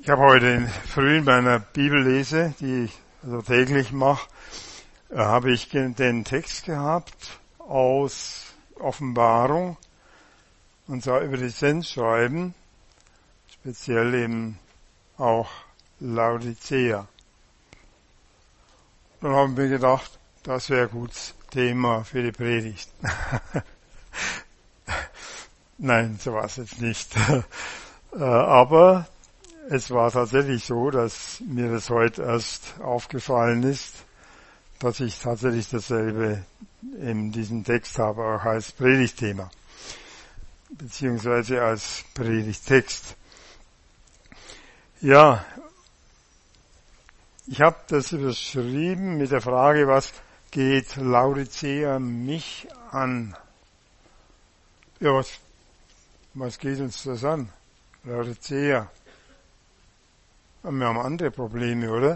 Ich habe heute früh in meiner Bibellese, die ich also täglich mache, habe ich den Text gehabt aus Offenbarung, und zwar über die Sendschreiben, speziell eben auch Laodicea. Dann haben wir gedacht, das wäre ein gutes Thema für die Predigt. Nein, so war es jetzt nicht. Aber es war tatsächlich so, dass mir das heute erst aufgefallen ist, dass ich tatsächlich dasselbe in diesem Text habe, auch als Predigtthema, beziehungsweise als Predigttext. Ja, ich habe das überschrieben mit der Frage, was geht Laodicea mich an? Ja, was geht uns das an? Laodicea. Wir haben andere Probleme, oder?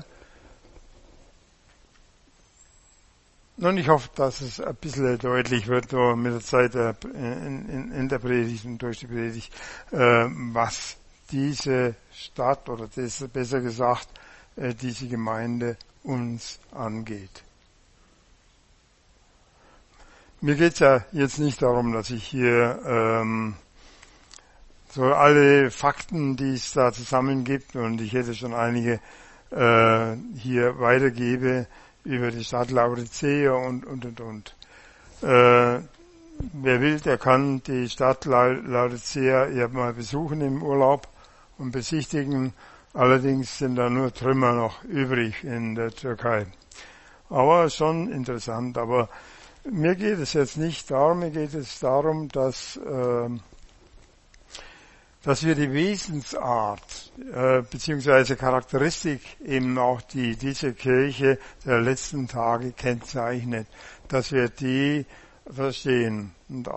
Nun, ich hoffe, dass es ein bisschen deutlich wird mit der Zeit in der Predigt und durch die Predigt, was diese Stadt oder besser gesagt diese Gemeinde uns angeht. Mir geht es ja jetzt nicht darum, dass ich hier so alle Fakten, die es da zusammen gibt, und ich hätte schon einige hier weitergebe über die Stadt Laodicea und. Wer will, der kann die Stadt Laodicea ja mal besuchen im Urlaub und besichtigen. Allerdings sind da nur Trümmer noch übrig in der Türkei. Aber schon interessant. Aber mir geht es jetzt nicht darum, mir geht es darum, dass wir die Wesensart beziehungsweise Charakteristik eben auch diese Kirche der letzten Tage kennzeichnet, dass wir die verstehen und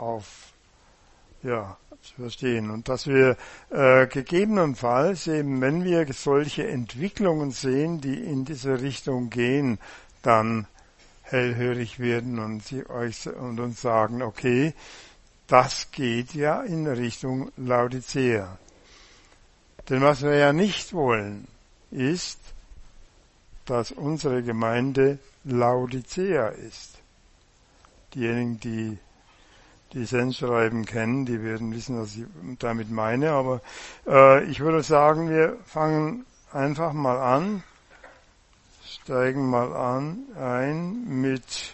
verstehen, und dass wir gegebenenfalls eben, wenn wir solche Entwicklungen sehen, die in diese Richtung gehen, dann hellhörig werden und uns sagen, okay, das geht ja in Richtung Laodicea. Denn was wir ja nicht wollen, ist, dass unsere Gemeinde Laodicea ist. Diejenigen, die die Sendschreiben kennen, die werden wissen, was ich damit meine. Aber ich würde sagen, wir fangen einfach mal an, steigen mal ein mit,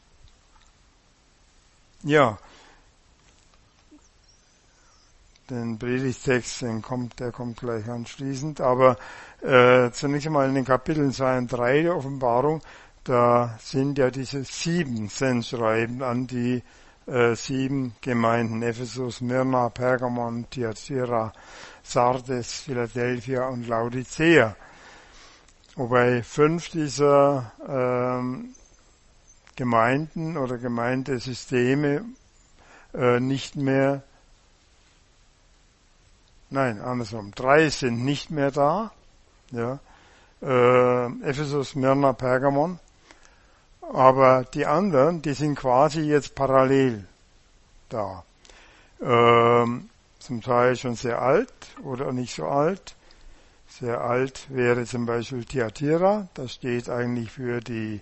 den Predigtext, der kommt gleich anschließend, aber zunächst einmal in den Kapiteln 2 und 3 der Offenbarung, da sind ja diese 7 Sendschreiben an die 7 Gemeinden, Ephesus, Smyrna, Pergamon, Thyatira, Sardes, Philadelphia und Laodicea. Wobei 5 dieser Gemeinden oder Gemeindesysteme nicht mehr, nein, andersrum, 3 sind nicht mehr da, ja, Ephesus, Smyrna, Pergamon, aber die anderen, die sind quasi jetzt parallel da. Zum Teil schon sehr alt oder nicht so alt. Sehr alt wäre zum Beispiel Thyatira, das steht eigentlich für den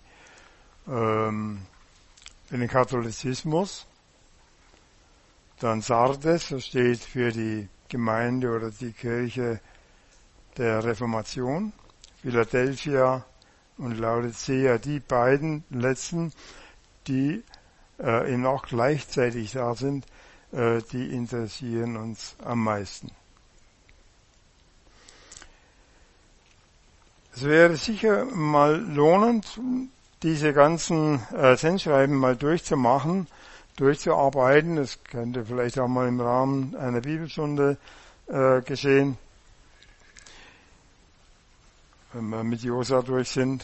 Katholizismus. Dann Sardes, das steht für die Gemeinde oder die Kirche der Reformation. Philadelphia und Laodicea, die beiden letzten, die eben auch gleichzeitig da sind, die interessieren uns am meisten. Es wäre sicher mal lohnend, diese ganzen Sendschreiben mal durchzuarbeiten. Das könnte vielleicht auch mal im Rahmen einer Bibelstunde geschehen, wenn wir mit Josa durch sind.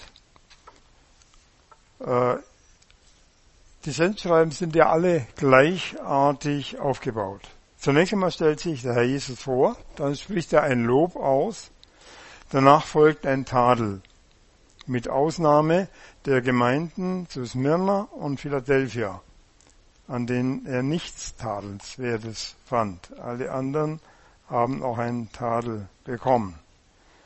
Die Sendschreiben sind ja alle gleichartig aufgebaut. Zunächst einmal stellt sich der Herr Jesus vor, dann spricht er ein Lob aus, danach folgt ein Tadel, mit Ausnahme der Gemeinden zu Smyrna und Philadelphia, an denen er nichts Tadelnswertes fand. Alle anderen haben auch einen Tadel bekommen.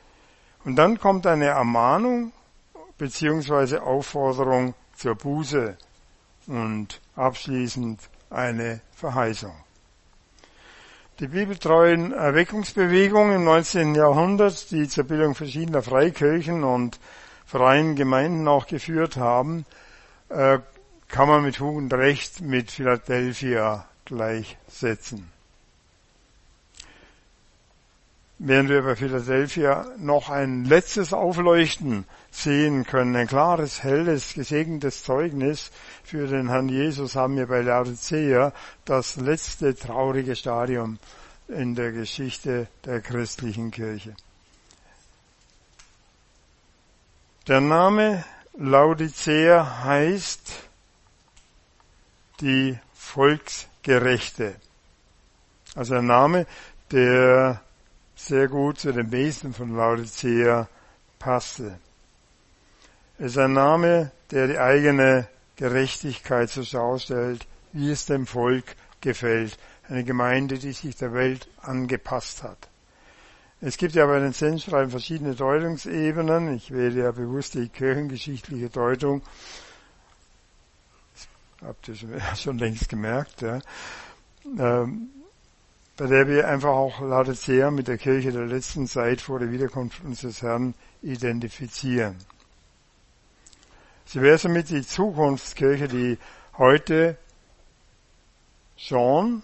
Und dann kommt eine Ermahnung beziehungsweise Aufforderung zur Buße und abschließend eine Verheißung. Die bibeltreuen Erweckungsbewegungen im 19. Jahrhundert, die zur Bildung verschiedener Freikirchen und freien Gemeinden auch geführt haben, kann man mit Fug und Recht mit Philadelphia gleichsetzen. Während wir bei Philadelphia noch ein letztes Aufleuchten sehen können, ein klares, helles, gesegnetes Zeugnis für den Herrn Jesus, haben wir bei Laodicea das letzte traurige Stadium in der Geschichte der christlichen Kirche. Der Name Laodicea heißt die Volksgerechte. Also ein Name, der sehr gut zu dem Wesen von Laodicea passte. Es ist ein Name, der die eigene Gerechtigkeit zur Schau stellt, wie es dem Volk gefällt. Eine Gemeinde, die sich der Welt angepasst hat. Es gibt ja bei den Sendschreiben verschiedene Deutungsebenen. Ich wähle ja bewusst die kirchengeschichtliche Deutung. Das habt ihr schon längst gemerkt, ja. Bei der wir einfach auch Laodicea mit der Kirche der letzten Zeit vor der Wiederkunft unseres Herrn identifizieren. Sie wäre somit die Zukunftskirche, die heute schon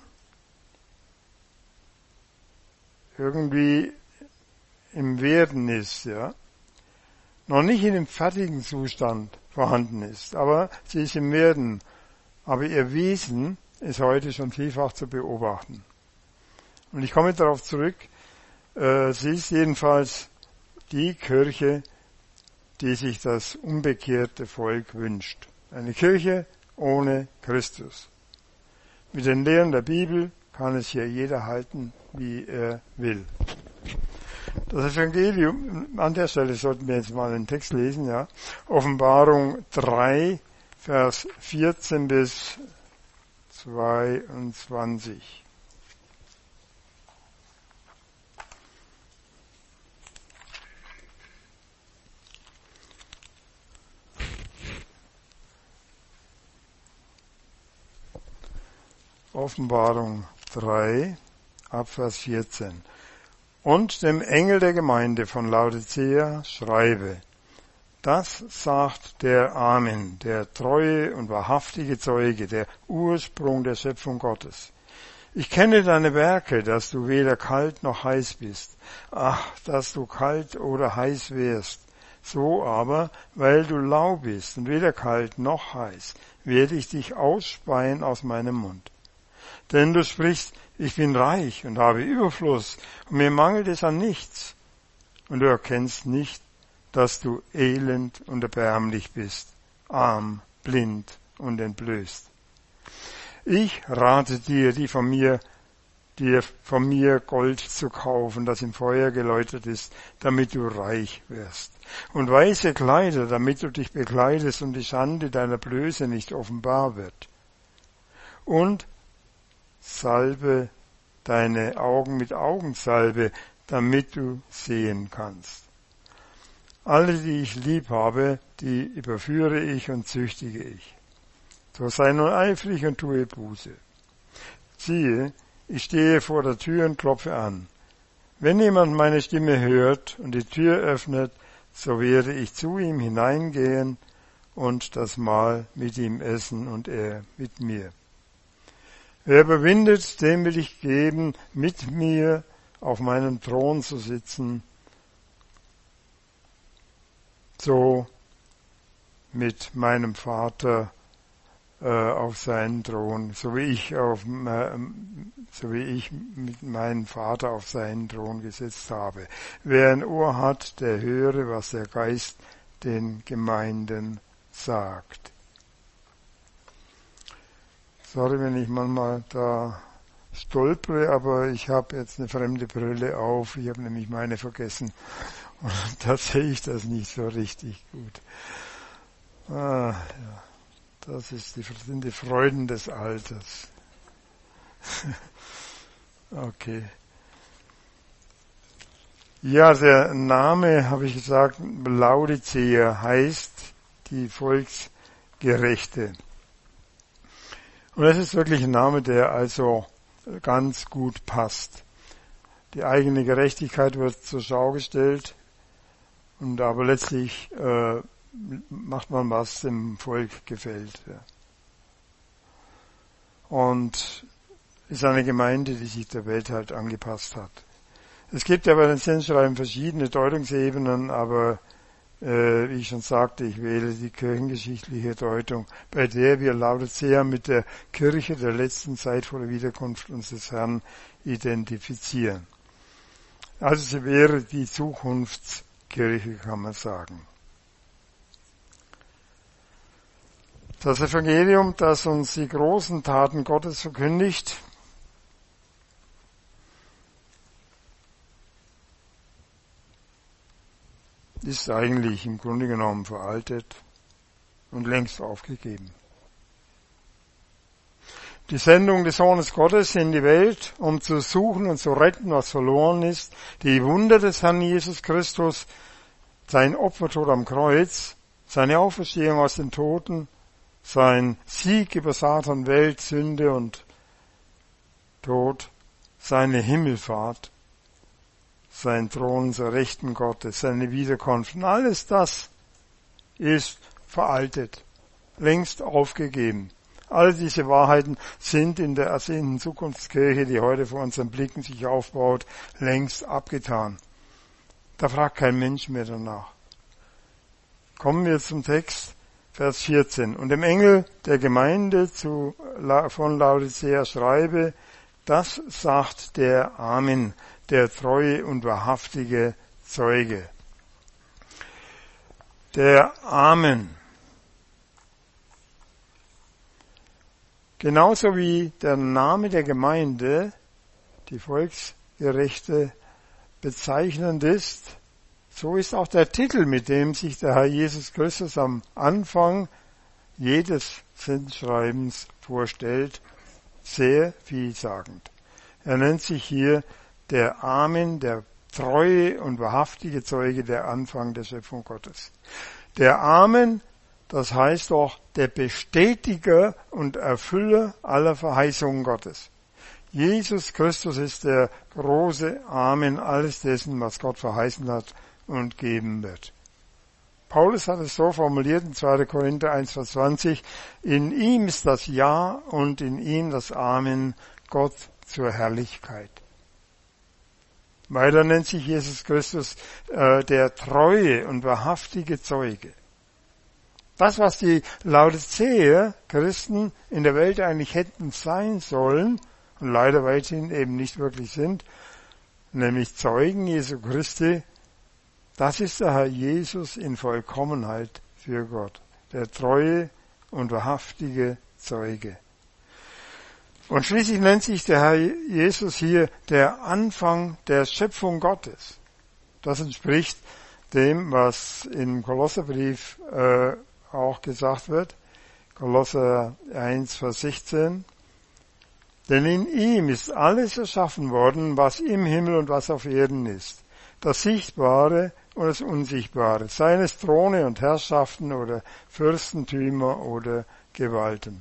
irgendwie im Werden ist, ja. Noch nicht in dem fertigen Zustand vorhanden ist, aber sie ist im Werden. Aber ihr Wesen ist heute schon vielfach zu beobachten. Und ich komme darauf zurück, sie ist jedenfalls die Kirche, die sich das unbekehrte Volk wünscht. Eine Kirche ohne Christus. Mit den Lehren der Bibel kann es hier jeder halten, wie er will. Das Evangelium, an der Stelle sollten wir jetzt mal den Text lesen, ja. Offenbarung 3, Vers 14 bis 22. Offenbarung 3, Abvers 14. Und dem Engel der Gemeinde von Laodicea schreibe, das sagt der Amen, der treue und wahrhaftige Zeuge, der Ursprung der Schöpfung Gottes. Ich kenne deine Werke, dass du weder kalt noch heiß bist. Ach, dass du kalt oder heiß wärst. So aber, weil du lau bist und weder kalt noch heiß, werde ich dich ausspeien aus meinem Mund. Denn du sprichst, ich bin reich und habe Überfluss und mir mangelt es an nichts. Und du erkennst nicht, dass du elend und erbärmlich bist, arm, blind und entblößt. Ich rate dir, dir von mir Gold zu kaufen, das im Feuer geläutert ist, damit du reich wirst. Und weiße Kleider, damit du dich bekleidest und die Schande deiner Blöße nicht offenbar wird. Und salbe deine Augen mit Augensalbe, damit du sehen kannst. Alle, die ich lieb habe, die überführe ich und züchtige ich. So sei nun eifrig und tue Buße. Siehe, ich stehe vor der Tür und klopfe an. Wenn jemand meine Stimme hört und die Tür öffnet, so werde ich zu ihm hineingehen und das Mahl mit ihm essen und er mit mir. Wer überwindet, dem will ich geben, mit mir auf meinem Thron zu sitzen, so mit meinem Vater auf seinen Thron, so wie ich mit meinem Vater auf seinen Thron gesetzt habe. Wer ein Ohr hat, der höre, was der Geist den Gemeinden sagt. Sorry, wenn ich manchmal da stolpere, aber ich habe jetzt eine fremde Brille auf. Ich habe nämlich meine vergessen. Und da sehe ich das nicht so richtig gut. Ja. Das sind die Freuden des Alters. Okay. Ja, der Name, habe ich gesagt, Laodicea heißt die Volksgerechte. Und das ist wirklich ein Name, der also ganz gut passt. Die eigene Gerechtigkeit wird zur Schau gestellt, und aber letztlich macht man, was dem Volk gefällt. Ja. Und ist eine Gemeinde, die sich der Welt halt angepasst hat. Es gibt ja bei den Sendschreiben verschiedene Deutungsebenen, aber wie ich schon sagte, ich wähle die kirchengeschichtliche Deutung, bei der wir Laodicea mit der Kirche der letzten Zeit vor der Wiederkunft unseres Herrn identifizieren. Also sie wäre die Zukunftskirche, kann man sagen. Das Evangelium, das uns die großen Taten Gottes verkündigt, ist eigentlich im Grunde genommen veraltet und längst aufgegeben. Die Sendung des Sohnes Gottes in die Welt, um zu suchen und zu retten, was verloren ist, die Wunder des Herrn Jesus Christus, sein Opfertod am Kreuz, seine Auferstehung aus den Toten, sein Sieg über Satan, Welt, Sünde und Tod, seine Himmelfahrt, sein Thron zur Rechten Gottes, seine Wiederkunft. Und alles das ist veraltet, längst aufgegeben. All diese Wahrheiten sind in der ersehnten Zukunftskirche, die heute vor unseren Blicken sich aufbaut, längst abgetan. Da fragt kein Mensch mehr danach. Kommen wir zum Text, Vers 14. Und dem Engel der Gemeinde von Laodicea schreibe, das sagt der Amen, der treue und wahrhaftige Zeuge. Der Amen. Genauso wie der Name der Gemeinde, die Volksgerechte, bezeichnend ist, so ist auch der Titel, mit dem sich der Herr Jesus Christus am Anfang jedes Sendschreibens vorstellt, sehr vielsagend. Er nennt sich hier der Amen, der treue und wahrhaftige Zeuge, der Anfang der Schöpfung Gottes. Der Amen, das heißt auch der Bestätiger und Erfüller aller Verheißungen Gottes. Jesus Christus ist der große Amen alles dessen, was Gott verheißen hat und geben wird. Paulus hat es so formuliert in 2. Korinther 1, Vers 20, in ihm ist das Ja und in ihm das Amen, Gott zur Herrlichkeit. Weiter nennt sich Jesus Christus der treue und wahrhaftige Zeuge. Das, was die Laodicea Christen in der Welt eigentlich hätten sein sollen und leider weithin eben nicht wirklich sind, nämlich Zeugen Jesu Christi, das ist der Herr Jesus in Vollkommenheit für Gott, der treue und wahrhaftige Zeuge. Und schließlich nennt sich der Herr Jesus hier der Anfang der Schöpfung Gottes. Das entspricht dem, was im Kolosserbrief auch gesagt wird. Kolosser 1, Vers 16. Denn in ihm ist alles erschaffen worden, was im Himmel und was auf Erden ist. Das Sichtbare und das Unsichtbare. Seien es Throne und Herrschaften oder Fürstentümer oder Gewalten.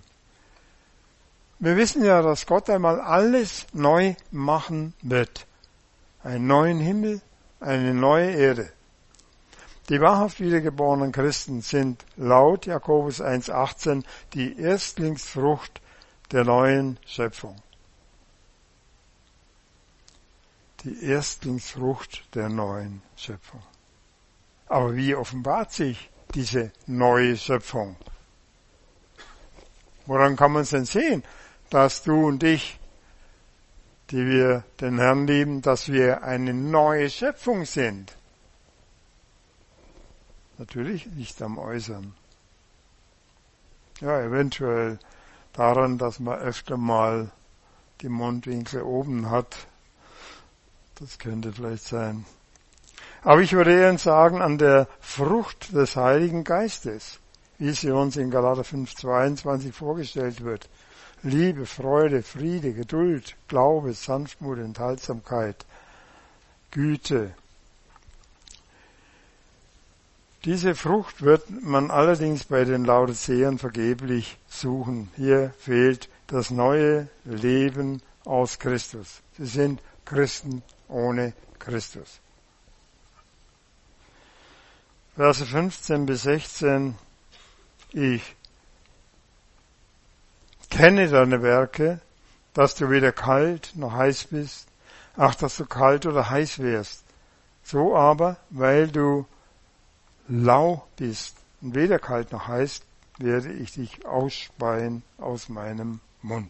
Wir wissen ja, dass Gott einmal alles neu machen wird. Einen neuen Himmel, eine neue Erde. Die wahrhaft wiedergeborenen Christen sind laut Jakobus 1,18 die Erstlingsfrucht der neuen Schöpfung. Die Erstlingsfrucht der neuen Schöpfung. Aber wie offenbart sich diese neue Schöpfung? Woran kann man es denn sehen, dass du und ich, die wir den Herrn lieben, dass wir eine neue Schöpfung sind? Natürlich nicht am Äußeren. Ja, eventuell daran, dass man öfter mal die Mundwinkel oben hat. Das könnte vielleicht sein. Aber ich würde eher sagen, an der Frucht des Heiligen Geistes, wie sie uns in Galater 5,22 vorgestellt wird. Liebe, Freude, Friede, Geduld, Glaube, Sanftmut, Enthaltsamkeit, Güte, Diese Frucht wird man allerdings bei den Laodiceern vergeblich suchen. Hier fehlt das neue Leben aus Christus. Sie sind Christen ohne Christus. Verse 15 bis 16. Ich kenne deine Werke, dass du weder kalt noch heiß bist. Ach, dass du kalt oder heiß wärst. So aber, weil du lau bist und weder kalt noch heiß, werde ich dich ausspeien aus meinem Mund.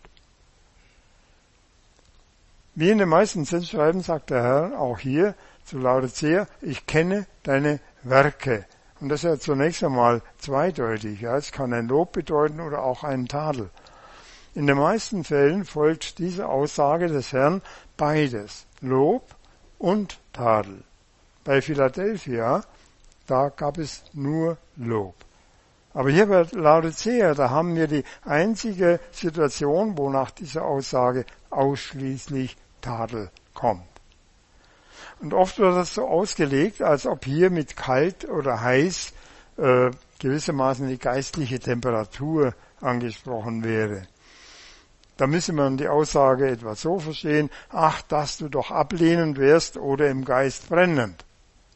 Wie in den meisten Sendschreiben sagt der Herr auch hier zu Laodicea, ich kenne deine Werke. Und das ist ja zunächst einmal zweideutig. Ja. Es kann ein Lob bedeuten oder auch einen Tadel. In den meisten Fällen folgt diese Aussage des Herrn beides, Lob und Tadel. Bei Philadelphia, da gab es nur Lob. Aber hier bei Laodicea, da haben wir die einzige Situation, wo nach dieser Aussage ausschließlich Tadel kommt. Und oft wird das so ausgelegt, als ob hier mit kalt oder heiß gewissermaßen die geistliche Temperatur angesprochen wäre. Da müsse man die Aussage etwa so verstehen, ach, dass du doch ablehnend wärst oder im Geist brennend.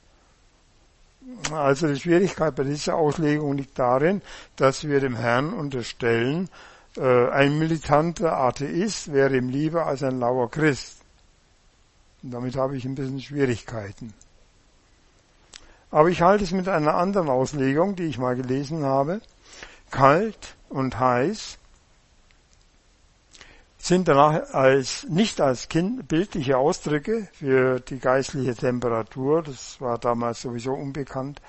Also die Schwierigkeit bei dieser Auslegung liegt darin, dass wir dem Herrn unterstellen, ein militanter Atheist wäre ihm lieber als ein lauer Christ. Und damit habe ich ein bisschen Schwierigkeiten. Aber ich halte es mit einer anderen Auslegung, die ich mal gelesen habe. Kalt und heiß sind danach nicht als bildliche Ausdrücke für die geistliche Temperatur, das war damals sowieso unbekannt.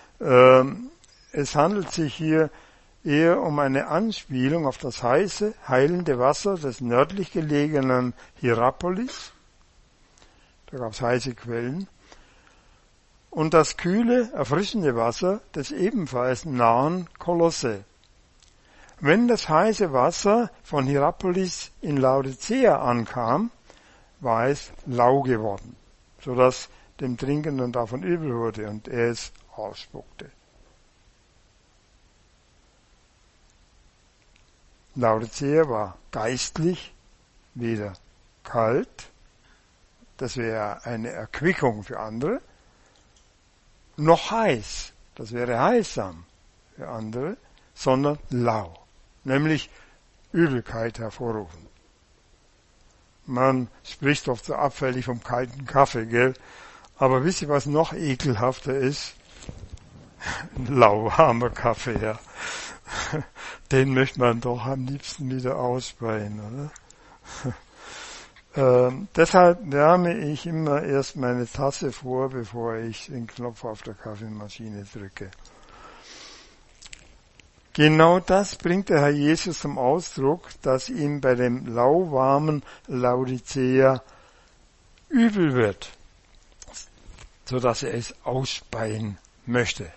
Es handelt sich hier eher um eine Anspielung auf das heiße, heilende Wasser des nördlich gelegenen Hierapolis. Da gab es heiße Quellen. Und das kühle, erfrischende Wasser des ebenfalls nahen Kolosse. Wenn das heiße Wasser von Hierapolis in Laodicea ankam, war es lau geworden, sodass dem Trinkenden davon übel wurde und er es ausspuckte. Laodicea war geistlich weder kalt, das wäre eine Erquickung für andere, noch heiß, das wäre heilsam für andere, sondern lau, nämlich Übelkeit hervorrufen. Man spricht oft so abfällig vom kalten Kaffee, gell? Aber wisst ihr, was noch ekelhafter ist? Ein lauwarmer Kaffee, ja. Den möchte man doch am liebsten wieder ausspeien, oder? Deshalb wärme ich immer erst meine Tasse vor, bevor ich den Knopf auf der Kaffeemaschine drücke. Genau das bringt der Herr Jesus zum Ausdruck, dass ihm bei dem lauwarmen Laodicea übel wird, sodass er es ausspeien möchte.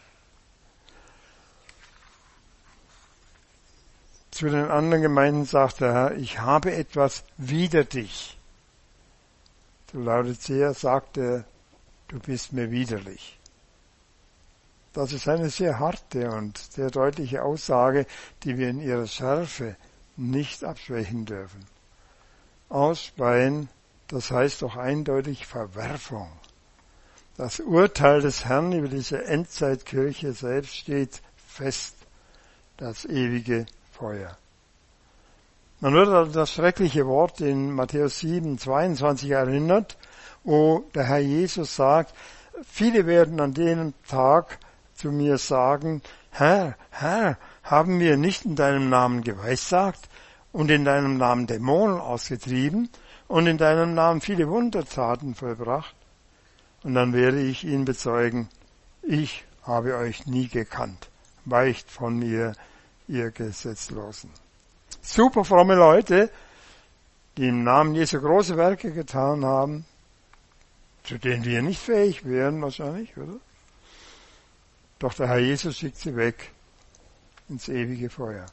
Zu den anderen Gemeinden sagt der Herr, ich habe etwas wider dich. Zu Laodicea sagt er, du bist mir widerlich. Das ist eine sehr harte und sehr deutliche Aussage, die wir in ihrer Schärfe nicht abschwächen dürfen. Ausspeien, das heißt doch eindeutig Verwerfung. Das Urteil des Herrn über diese Endzeitkirche selbst steht fest, das ewige Feuer. Man wird an das schreckliche Wort in Matthäus 7, 22 erinnert, wo der Herr Jesus sagt, viele werden an jenem Tag zu mir sagen, Herr, Herr, haben wir nicht in deinem Namen geweissagt und in deinem Namen Dämonen ausgetrieben und in deinem Namen viele Wundertaten vollbracht? Und dann werde ich ihnen bezeugen, ich habe euch nie gekannt. Weicht von mir, ihr Gesetzlosen. Super fromme Leute, die im Namen Jesu große Werke getan haben, zu denen wir nicht fähig wären wahrscheinlich, oder? Doch der Herr Jesus schickt sie weg ins ewige Feuer.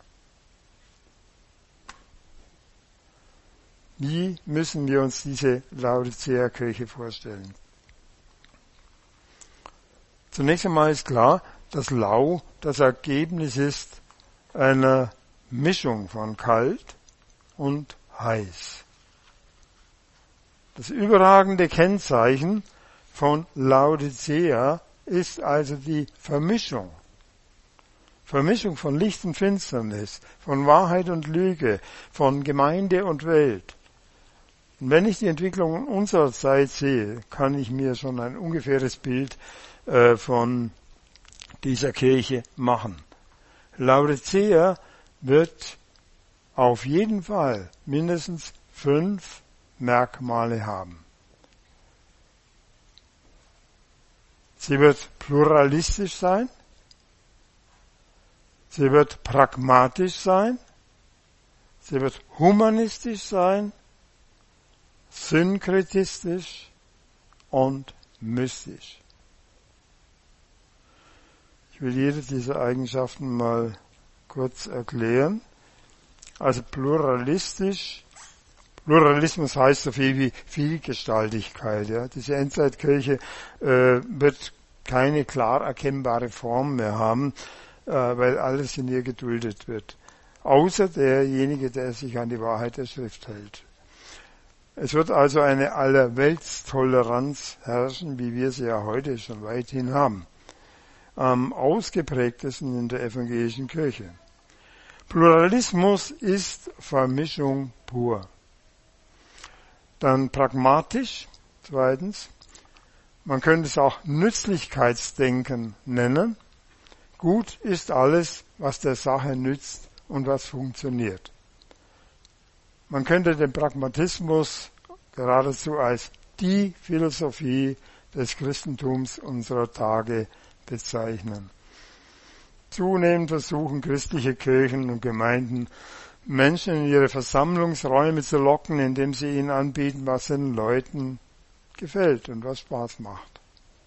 Wie müssen wir uns diese Laodicea-Kirche vorstellen? Zunächst einmal ist klar, das Lau das Ergebnis ist einer Mischung von kalt und heiß. Das überragende Kennzeichen von Laodicea ist also die Vermischung. Vermischung von Licht und Finsternis, von Wahrheit und Lüge, von Gemeinde und Welt. Und wenn ich die Entwicklung unserer Zeit sehe, kann ich mir schon ein ungefähres Bild von dieser Kirche machen. Laodicea wird auf jeden Fall mindestens 5 Merkmale haben. Sie wird pluralistisch sein, sie wird pragmatisch sein, sie wird humanistisch sein, synkretistisch und mystisch. Ich will jede dieser Eigenschaften mal kurz erklären. Also Pluralismus heißt so viel wie Vielgestaltigkeit. Ja. Diese Endzeitkirche wird keine klar erkennbare Form mehr haben, weil alles in ihr geduldet wird. Außer derjenige, der sich an die Wahrheit der Schrift hält. Es wird also eine Allerweltstoleranz herrschen, wie wir sie ja heute schon weithin haben. Am ausgeprägtesten in der evangelischen Kirche. Pluralismus ist Vermischung pur. Dann pragmatisch, zweitens. Man könnte es auch Nützlichkeitsdenken nennen. Gut ist alles, was der Sache nützt und was funktioniert. Man könnte den Pragmatismus geradezu als die Philosophie des Christentums unserer Tage bezeichnen. Zunehmend versuchen christliche Kirchen und Gemeinden, Menschen in ihre Versammlungsräume zu locken, indem sie ihnen anbieten, was den Leuten gefällt und was Spaß macht.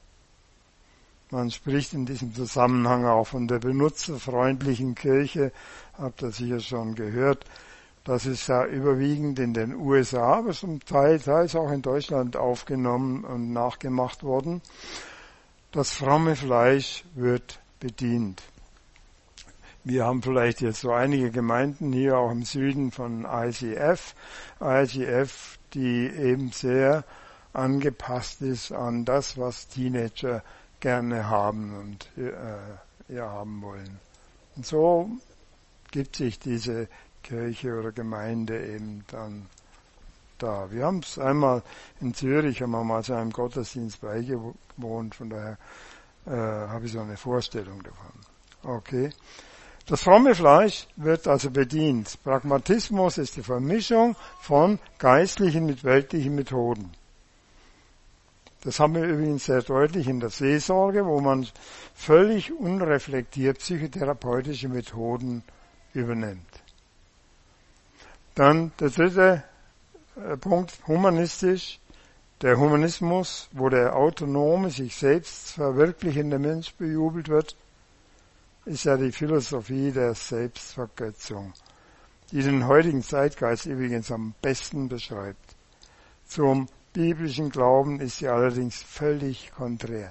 Man spricht in diesem Zusammenhang auch von der benutzerfreundlichen Kirche, habt ihr sicher schon gehört. Das ist ja überwiegend in den USA, aber zum Teil ist auch in Deutschland aufgenommen und nachgemacht worden. Das fromme Fleisch wird bedient. Wir haben vielleicht jetzt so einige Gemeinden hier auch im Süden von ICF, die eben sehr angepasst ist an das, was Teenager gerne haben und haben wollen. Und so gibt sich diese Kirche oder Gemeinde eben dann da. Wir haben es einmal in Zürich, haben wir mal zu einem Gottesdienst beigewohnt, von daher habe ich so eine Vorstellung davon. Okay. Das fromme Fleisch wird also bedient. Pragmatismus ist die Vermischung von geistlichen mit weltlichen Methoden. Das haben wir übrigens sehr deutlich in der Seelsorge, wo man völlig unreflektiert psychotherapeutische Methoden übernimmt. Dann der dritte Punkt, humanistisch. Der Humanismus, wo der autonome, sich selbst verwirklichende Mensch bejubelt wird, ist ja die Philosophie der Selbstvergötzung, die den heutigen Zeitgeist übrigens am besten beschreibt. Zum biblischen Glauben ist sie allerdings völlig konträr.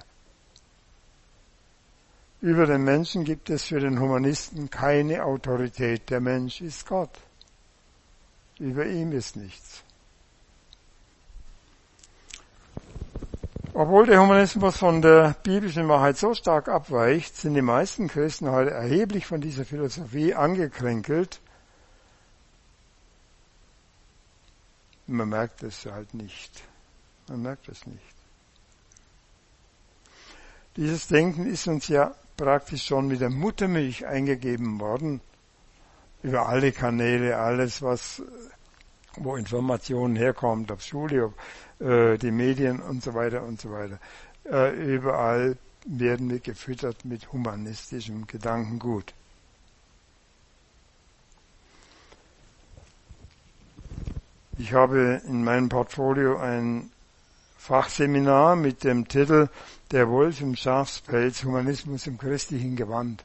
Über den Menschen gibt es für den Humanisten keine Autorität. Der Mensch ist Gott. Über ihm ist nichts. Obwohl der Humanismus von der biblischen Wahrheit so stark abweicht, sind die meisten Christen heute erheblich von dieser Philosophie angekränkelt. Man merkt es halt nicht. Man merkt es nicht. Dieses Denken ist uns ja praktisch schon mit der Muttermilch eingegeben worden. Über alle Kanäle, alles wo Informationen herkommt, ob Schule, ob die Medien und so weiter und so weiter. Überall werden wir gefüttert mit humanistischem Gedankengut. Ich habe in meinem Portfolio ein Fachseminar mit dem Titel Der Wolf im Schafspelz, Humanismus im christlichen Gewand.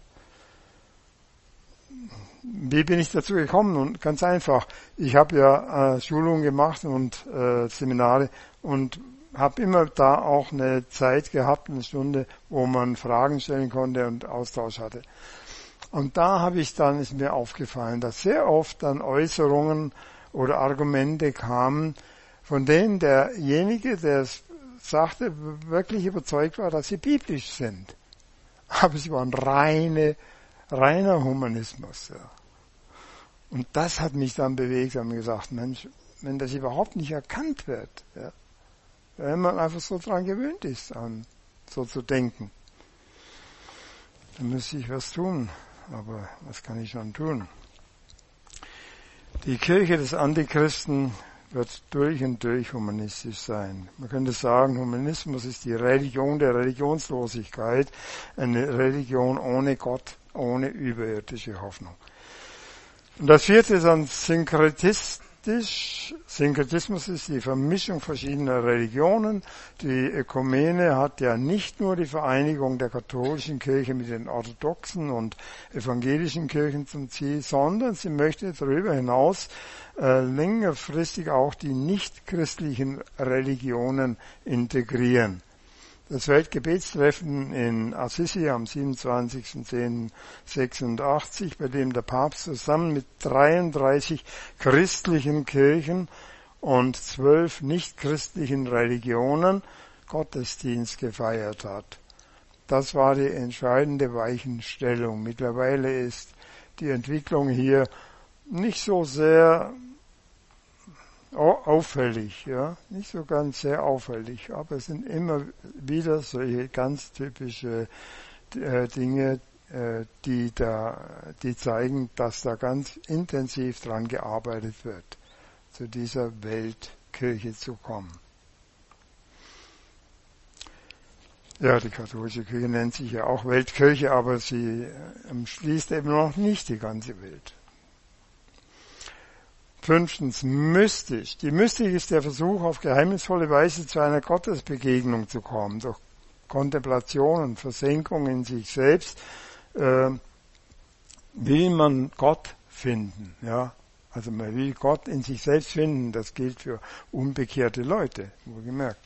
Wie bin ich dazu gekommen? Und ganz einfach, ich habe ja Schulungen gemacht und Seminare und habe immer da auch eine Zeit gehabt, eine Stunde, wo man Fragen stellen konnte und Austausch hatte. Und da ist mir aufgefallen, dass sehr oft dann Äußerungen oder Argumente kamen, von denen derjenige, der es sagte, wirklich überzeugt war, dass sie biblisch sind. Aber sie waren reiner Humanismus. Ja. Und das hat mich dann bewegt, haben gesagt, Mensch, wenn das überhaupt nicht erkannt wird, ja, wenn man einfach so dran gewöhnt ist, an so zu denken, dann müsste ich was tun. Aber was kann ich schon tun? Die Kirche des Antichristen wird durch und durch humanistisch sein. Man könnte sagen, Humanismus ist die Religion der Religionslosigkeit, eine Religion ohne Gott, ohne überirdische Hoffnung. Und das vierte ist dann Synkretistisch. Synkretismus ist die Vermischung verschiedener Religionen. Die Ökumene hat ja nicht nur die Vereinigung der katholischen Kirche mit den orthodoxen und evangelischen Kirchen zum Ziel, sondern sie möchte darüber hinaus längerfristig auch die nichtchristlichen Religionen integrieren. Das Weltgebetstreffen in Assisi am 27.10.86, bei dem der Papst zusammen mit 33 christlichen Kirchen und 12 nichtchristlichen Religionen Gottesdienst gefeiert hat. Das war die entscheidende Weichenstellung. Mittlerweile ist die Entwicklung hier nicht so sehr auffällig, ja, nicht so ganz sehr auffällig, aber es sind immer wieder solche ganz typische Dinge, die zeigen, dass da ganz intensiv dran gearbeitet wird, zu dieser Weltkirche zu kommen. Ja, die katholische Kirche nennt sich ja auch Weltkirche, aber sie umschließt eben noch nicht die ganze Welt. 5. Mystisch. Die Mystik ist der Versuch, auf geheimnisvolle Weise zu einer Gottesbegegnung zu kommen. Durch Kontemplation und Versenkung in sich selbst will man Gott finden. Ja? Also man will Gott in sich selbst finden. Das gilt für unbekehrte Leute, wohlgemerkt.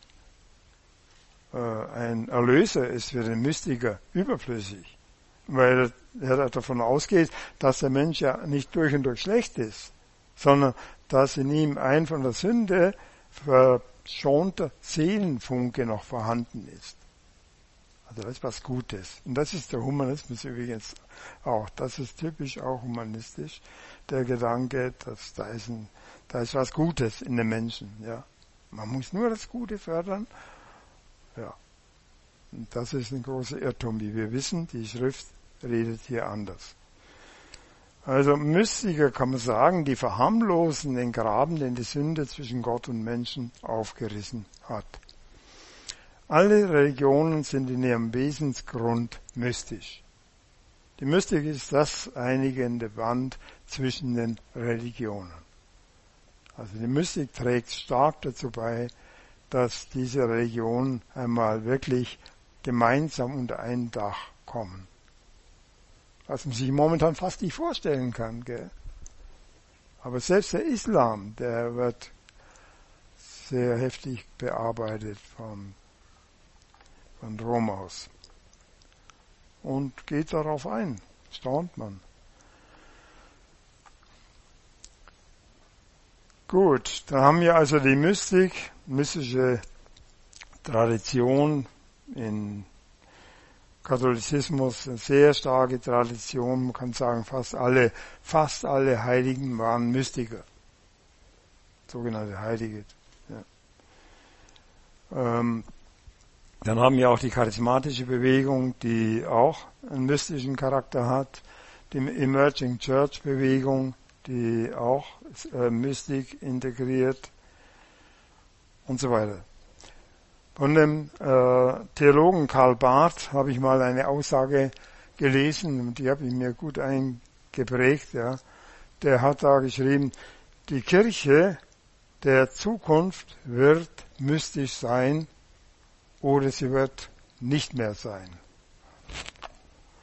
Ein Erlöser ist für den Mystiker überflüssig, weil er davon ausgeht, dass der Mensch ja nicht durch und durch schlecht ist, sondern dass in ihm ein von der Sünde verschonter Seelenfunke noch vorhanden ist. Also das ist was Gutes. Und das ist der Humanismus übrigens auch. Das ist typisch auch humanistisch, der Gedanke, dass da ist was Gutes in den Menschen. Ja. Man muss nur das Gute fördern. Ja. Und das ist ein großer Irrtum, wie wir wissen. Die Schrift redet hier anders. Also Mystiker kann man sagen, die verharmlosen den Graben, den die Sünde zwischen Gott und Menschen aufgerissen hat. Alle Religionen sind in ihrem Wesensgrund mystisch. Die Mystik ist das einigende Band zwischen den Religionen. Also die Mystik trägt stark dazu bei, dass diese Religionen einmal wirklich gemeinsam unter ein Dach kommen. Was man sich momentan fast nicht vorstellen kann, gell? Aber selbst der Islam, der wird sehr heftig bearbeitet von Rom aus. Und geht darauf ein. Staunt man. Gut, da haben wir also die mystische Tradition in Katholizismus, eine sehr starke Tradition. Man kann sagen, fast alle Heiligen waren Mystiker. Sogenannte Heilige. Ja. Dann haben wir auch die charismatische Bewegung, die auch einen mystischen Charakter hat. Die Emerging Church Bewegung, die auch Mystik integriert und so weiter. Von dem Theologen Karl Barth habe ich mal eine Aussage gelesen und die habe ich mir gut eingeprägt. Ja. Der hat da geschrieben, die Kirche der Zukunft wird mystisch sein oder sie wird nicht mehr sein.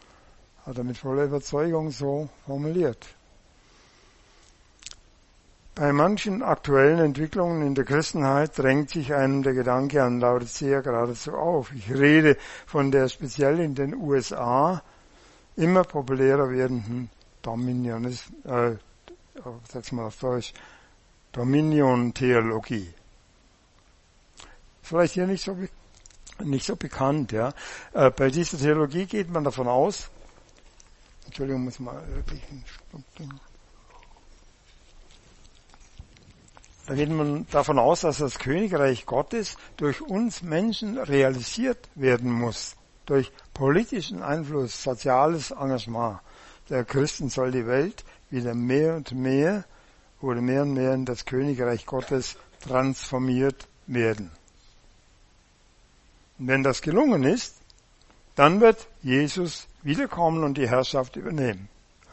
Hat er mit voller Überzeugung so formuliert. Bei manchen aktuellen Entwicklungen in der Christenheit drängt sich einem der Gedanke an Laodicea geradezu auf. Ich rede von der speziell in den USA immer populärer werdenden Dominion-Theologie. Vielleicht hier nicht so bekannt, ja. Bei dieser Theologie geht man davon aus, Entschuldigung, muss mal wirklich einen Schluck trinken. Da geht man davon aus, dass das Königreich Gottes durch uns Menschen realisiert werden muss. Durch politischen Einfluss, soziales Engagement. Der Christen soll die Welt wieder mehr und mehr in das Königreich Gottes transformiert werden. Und wenn das gelungen ist, dann wird Jesus wiederkommen und die Herrschaft übernehmen.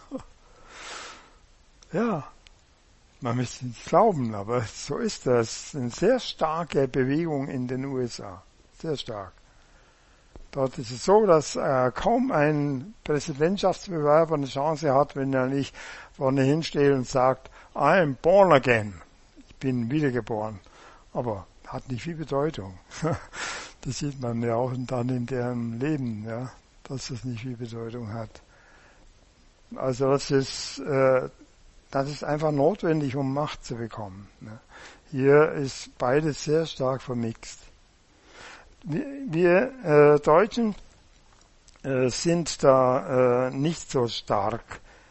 Ja. Man müsste nicht glauben, aber so ist das. Eine sehr starke Bewegung in den USA. Sehr stark. Dort ist es so, dass kaum ein Präsidentschaftsbewerber eine Chance hat, wenn er nicht vorne hinsteht und sagt, I am born again. Ich bin wiedergeboren. Aber hat nicht viel Bedeutung. Das sieht man ja auch dann in deren Leben, ja, dass das nicht viel Bedeutung hat. Also das ist einfach notwendig, um Macht zu bekommen. Hier ist beides sehr stark vermixt. Wir Deutschen sind da nicht so stark,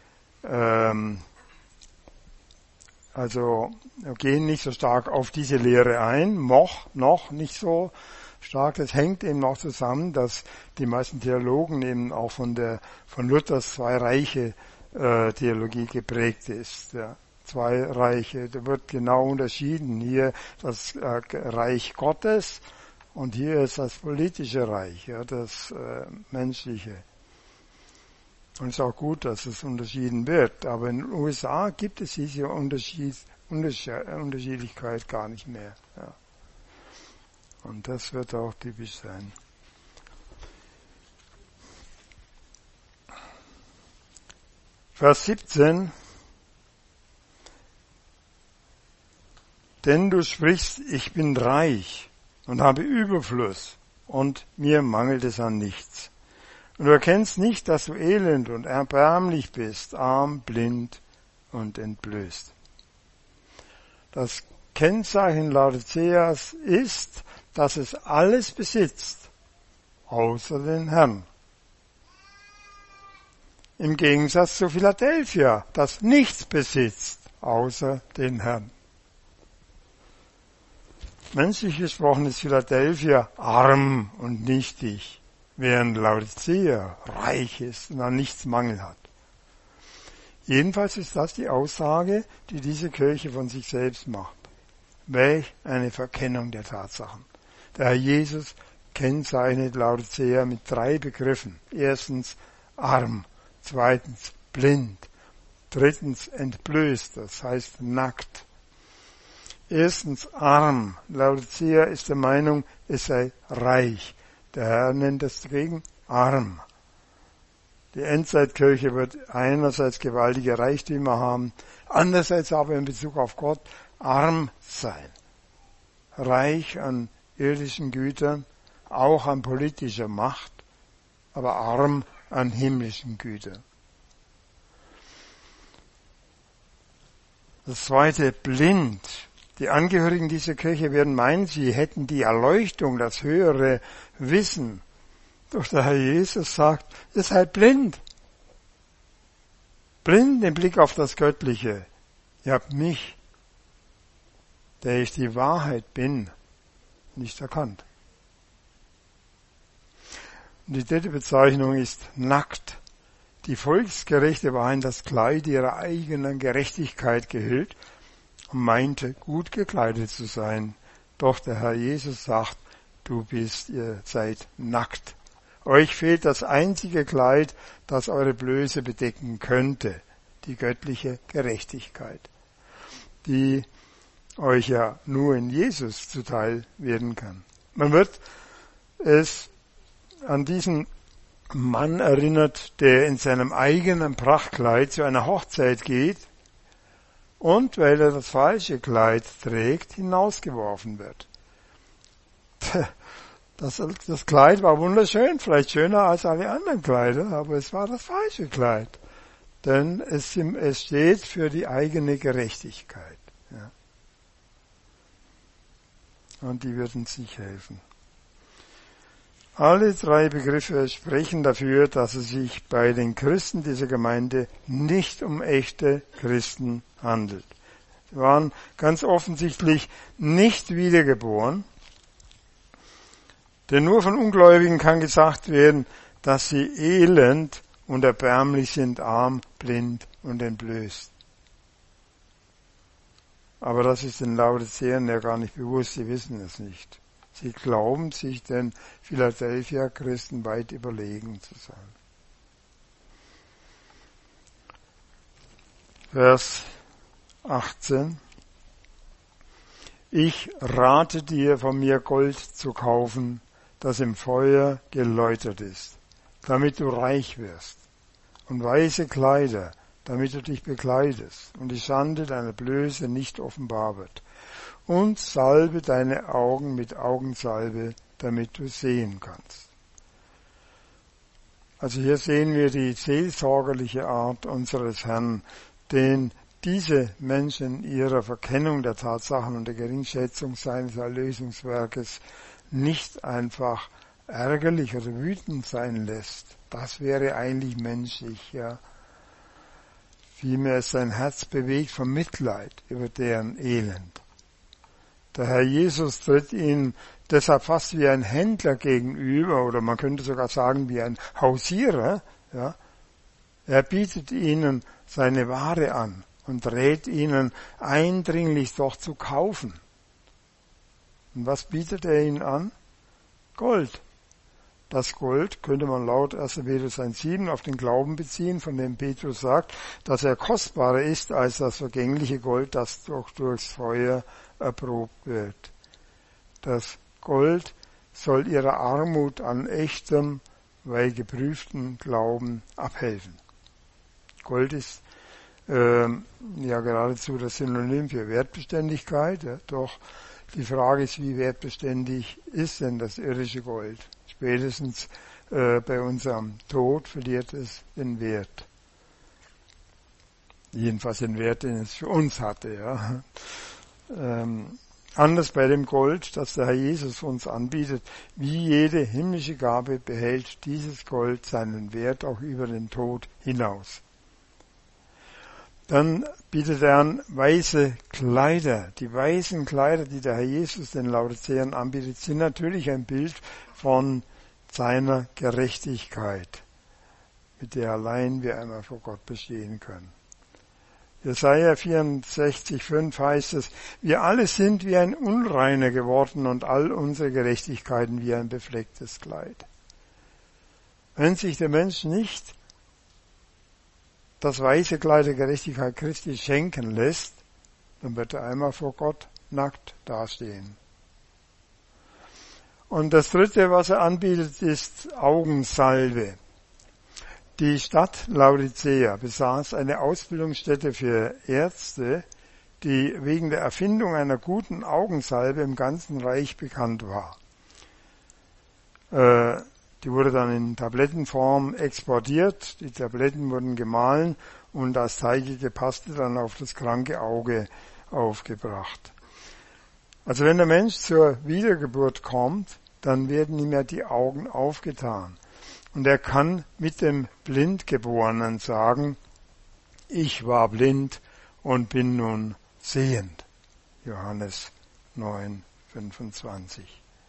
also gehen nicht so stark auf diese Lehre ein, noch nicht so stark. Das hängt eben noch zusammen, dass die meisten Theologen eben auch von Luthers zwei Reiche Theologie geprägt ist. Ja. Zwei Reiche, da wird genau unterschieden. Hier das Reich Gottes und hier ist das politische Reich, ja, das menschliche. Und es ist auch gut, dass es unterschieden wird. Aber in den USA gibt es diese Unterschiedlichkeit gar nicht mehr. Ja. Und das wird auch typisch sein. Vers 17. Denn du sprichst, ich bin reich und habe Überfluss und mir mangelt es an nichts. Und du erkennst nicht, dass du elend und erbärmlich bist, arm, blind und entblößt. Das Kennzeichen Laodiceas ist, dass es alles besitzt, außer den Herrn. Im Gegensatz zu Philadelphia, das nichts besitzt, außer den Herrn. Menschlich gesprochen ist Philadelphia arm und nichtig, während Laodicea reich ist und an nichts Mangel hat. Jedenfalls ist das die Aussage, die diese Kirche von sich selbst macht. Welch eine Verkennung der Tatsachen. Der Herr Jesus kennzeichnet Laodicea mit 3 Begriffen. Erstens arm, zweitens blind, drittens entblößt, das heißt nackt. Erstens arm. Laodicea ist der Meinung, es sei reich. Der Herr nennt es dagegen arm. Die Endzeitkirche wird einerseits gewaltige Reichtümer haben, andererseits aber in Bezug auf Gott arm sein. Reich an irdischen Gütern, auch an politischer Macht, aber arm an himmlischen Gütern. Das zweite, blind. Die Angehörigen dieser Kirche werden meinen, sie hätten die Erleuchtung, das höhere Wissen. Doch der Herr Jesus sagt, ihr seid blind. Blind im Blick auf das Göttliche. Ihr habt mich, der ich die Wahrheit bin, nicht erkannt. Und die dritte Bezeichnung ist nackt. Die Volksgerechte war in das Kleid ihrer eigenen Gerechtigkeit gehüllt und meinte, gut gekleidet zu sein. Doch der Herr Jesus sagt, ihr seid nackt. Euch fehlt das einzige Kleid, das eure Blöße bedecken könnte, die göttliche Gerechtigkeit, die euch ja nur in Jesus zuteil werden kann. Man wird es an diesen Mann erinnert, der in seinem eigenen Prachtkleid zu einer Hochzeit geht und weil er das falsche Kleid trägt, hinausgeworfen wird. Das Kleid war wunderschön, vielleicht schöner als alle anderen Kleider, aber es war das falsche Kleid. Denn es steht für die eigene Gerechtigkeit. Ja. Und die wird uns nicht helfen. Alle drei Begriffe sprechen dafür, dass es sich bei den Christen dieser Gemeinde nicht um echte Christen handelt. Sie waren ganz offensichtlich nicht wiedergeboren, denn nur von Ungläubigen kann gesagt werden, dass sie elend und erbärmlich sind, arm, blind und entblößt. Aber das ist den Laodiceern ja gar nicht bewusst, sie wissen es nicht. Sie glauben sich den Philadelphia-Christen weit überlegen zu sein. Vers 18. Ich rate dir, von mir Gold zu kaufen, das im Feuer geläutert ist, damit du reich wirst, und weiße Kleider, damit du dich bekleidest und die Schande deiner Blöße nicht offenbar wird. Und salbe deine Augen mit Augensalbe, damit du sehen kannst. Also hier sehen wir die seelsorgerliche Art unseres Herrn, den diese Menschen in ihrer Verkennung der Tatsachen und der Geringschätzung seines Erlösungswerkes nicht einfach ärgerlich oder wütend sein lässt. Das wäre eigentlich menschlich, ja. Vielmehr ist sein Herz bewegt von Mitleid über deren Elend. Der Herr Jesus tritt ihnen deshalb fast wie ein Händler gegenüber, oder man könnte sogar sagen wie ein Hausierer. Ja. Er bietet ihnen seine Ware an und rät ihnen eindringlich doch zu kaufen. Und was bietet er ihnen an? Gold. Das Gold könnte man laut 1. Petrus 1,7 auf den Glauben beziehen, von dem Petrus sagt, dass er kostbarer ist als das vergängliche Gold, das durchs Feuer erprobt wird. Das Gold soll ihrer Armut an echtem, weil geprüften Glauben abhelfen. Gold ist ja geradezu das Synonym für Wertbeständigkeit, ja, doch die Frage ist, wie wertbeständig ist denn das irdische Gold? Spätestens bei unserem Tod verliert es den Wert. Jedenfalls den Wert, den es für uns hatte. Ja. Anders bei dem Gold, das der Herr Jesus uns anbietet. Wie jede himmlische Gabe behält dieses Gold seinen Wert auch über den Tod hinaus. Dann bietet er an weiße Kleider. Die weißen Kleider, die der Herr Jesus den Laodiceern anbietet, sind natürlich ein Bild von seiner Gerechtigkeit, mit der allein wir einmal vor Gott bestehen können. Jesaja 64,5 heißt es, wir alle sind wie ein Unreiner geworden und all unsere Gerechtigkeiten wie ein beflecktes Kleid. Wenn sich der Mensch nicht das weiße Kleid der Gerechtigkeit Christi schenken lässt, dann wird er einmal vor Gott nackt dastehen. Und das Dritte, was er anbietet, ist Augensalbe. Die Stadt Laodicea besaß eine Ausbildungsstätte für Ärzte, die wegen der Erfindung einer guten Augensalbe im ganzen Reich bekannt war. Die wurde dann in Tablettenform exportiert, die Tabletten wurden gemahlen und als teigige Paste dann auf das kranke Auge aufgebracht. Also wenn der Mensch zur Wiedergeburt kommt, dann werden ihm ja die Augen aufgetan. Und er kann mit dem Blindgeborenen sagen, ich war blind und bin nun sehend. Johannes 9,25.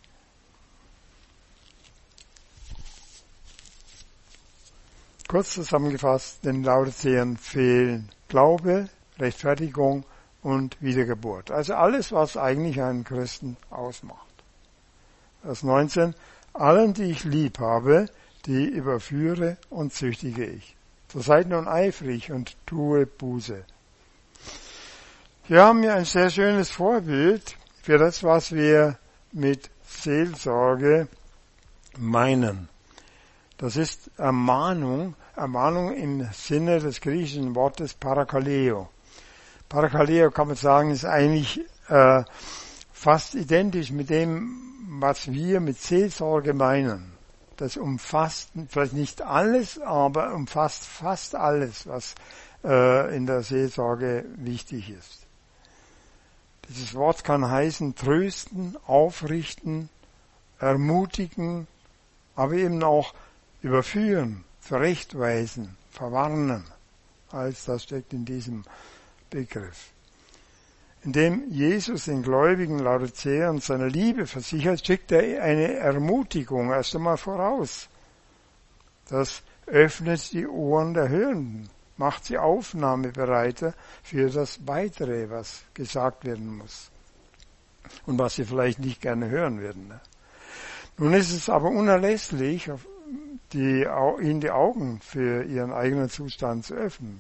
Kurz zusammengefasst, den Laodiceern fehlen Glaube, Rechtfertigung und Wiedergeburt. Also alles, was eigentlich einen Christen ausmacht. Vers 19. Allen, die ich lieb habe, die überführe und züchtige ich. So seid nun eifrig und tue Buße. Hier haben wir ein sehr schönes Vorbild für das, was wir mit Seelsorge meinen. Das ist Ermahnung im Sinne des griechischen Wortes Parakaleo. Parakaleo, kann man sagen, ist eigentlich fast identisch mit dem, was wir mit Seelsorge meinen. Das umfasst vielleicht nicht alles, aber umfasst fast alles, was in der Seelsorge wichtig ist. Dieses Wort kann heißen trösten, aufrichten, ermutigen, aber eben auch überführen, zurechtweisen, verwarnen. Alles das steckt in diesem Begriff. Indem Jesus den Gläubigen Laodiceern seiner Liebe versichert, schickt er eine Ermutigung erst einmal voraus. Das öffnet die Ohren der Hörenden, macht sie aufnahmebereiter für das Weitere, was gesagt werden muss und was sie vielleicht nicht gerne hören werden. Nun ist es aber unerlässlich, ihnen die Augen für ihren eigenen Zustand zu öffnen.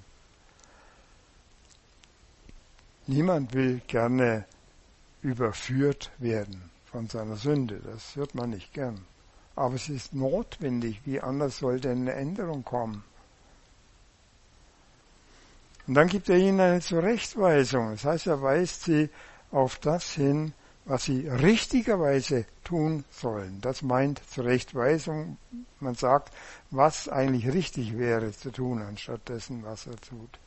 Niemand will gerne überführt werden von seiner Sünde, das hört man nicht gern. Aber es ist notwendig, wie anders sollte eine Änderung kommen. Und dann gibt er ihnen eine Zurechtweisung. Das heißt, er weist sie auf das hin, was sie richtigerweise tun sollen. Das meint Zurechtweisung. Man sagt, was eigentlich richtig wäre zu tun, anstatt dessen, was er tut.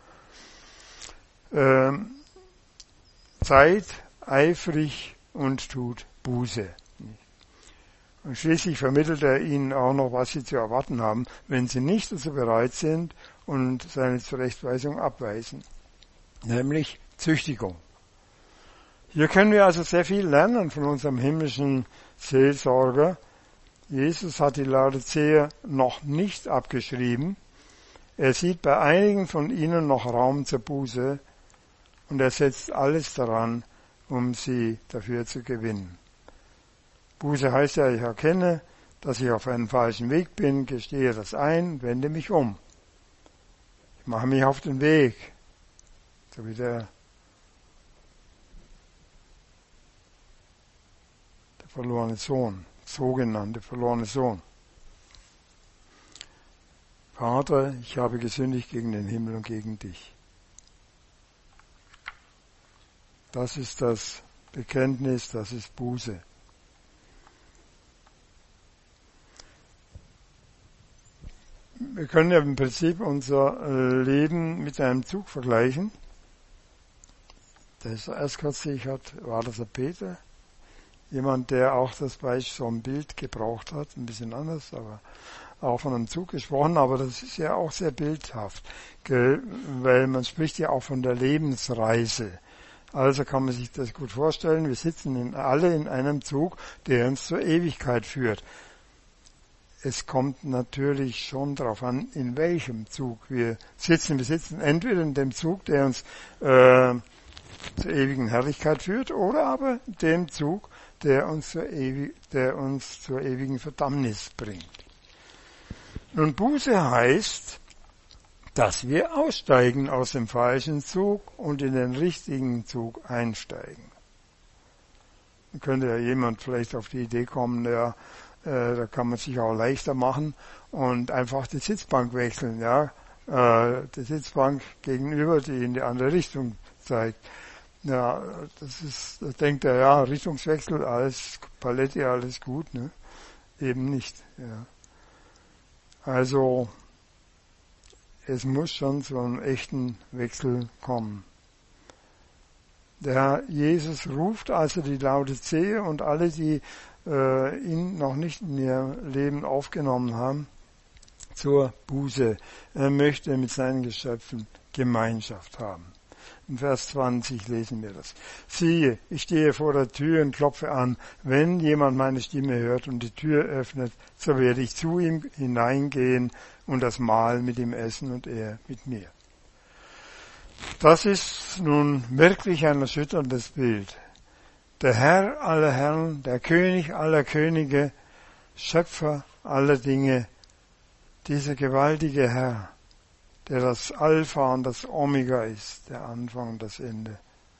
Seid eifrig und tut Buße. Und schließlich vermittelt er ihnen auch noch, was sie zu erwarten haben, wenn sie nicht dazu bereit sind und seine Zurechtweisung abweisen. Nämlich Züchtigung. Hier können wir also sehr viel lernen von unserem himmlischen Seelsorger. Jesus hat die Laodiceer noch nicht abgeschrieben. Er sieht bei einigen von ihnen noch Raum zur Buße und er setzt alles daran, um sie dafür zu gewinnen. Buße heißt ja, ich erkenne, dass ich auf einem falschen Weg bin, gestehe das ein, wende mich um. Ich mache mich auf den Weg, so wie der verlorene Sohn, sogenannte verlorene Sohn. Vater, ich habe gesündigt gegen den Himmel und gegen dich. Das ist das Bekenntnis, das ist Buße. Wir können ja im Prinzip unser Leben mit einem Zug vergleichen. Das erst kürzlich war das der Peter, jemand, der auch das Beispiel so ein Bild gebraucht hat, ein bisschen anders, aber auch von einem Zug gesprochen, aber das ist ja auch sehr bildhaft, weil man spricht ja auch von der Lebensreise. Also kann man sich das gut vorstellen, wir sitzen alle in einem Zug, der uns zur Ewigkeit führt. Es kommt natürlich schon darauf an, in welchem Zug wir sitzen. Wir sitzen entweder in dem Zug, der uns zur ewigen Herrlichkeit führt, oder aber dem Zug, der uns zur ewigen Verdammnis bringt. Nun, Buße heißt, dass wir aussteigen aus dem falschen Zug und in den richtigen Zug einsteigen. Dann könnte ja jemand vielleicht auf die Idee kommen, ja, da kann man sich auch leichter machen und einfach die Sitzbank wechseln, ja, die Sitzbank gegenüber, die in die andere Richtung zeigt. Ja, da denkt er, ja, Richtungswechsel, alles Paletti, alles gut, ne? Eben nicht, ja. Also, es muss schon zu einem echten Wechsel kommen. Der Herr Jesus ruft also die Laodiceer und alle, die ihn noch nicht in ihr Leben aufgenommen haben, zur Buße. Er möchte mit seinen Geschöpfen Gemeinschaft haben. In Vers 20 lesen wir das. Siehe, ich stehe vor der Tür und klopfe an. Wenn jemand meine Stimme hört und die Tür öffnet, so werde ich zu ihm hineingehen und das Mahl mit ihm essen und er mit mir. Das ist nun wirklich ein erschütterndes Bild. Der Herr aller Herren, der König aller Könige, Schöpfer aller Dinge, dieser gewaltige Herr, der das Alpha und das Omega ist, der Anfang und das Ende.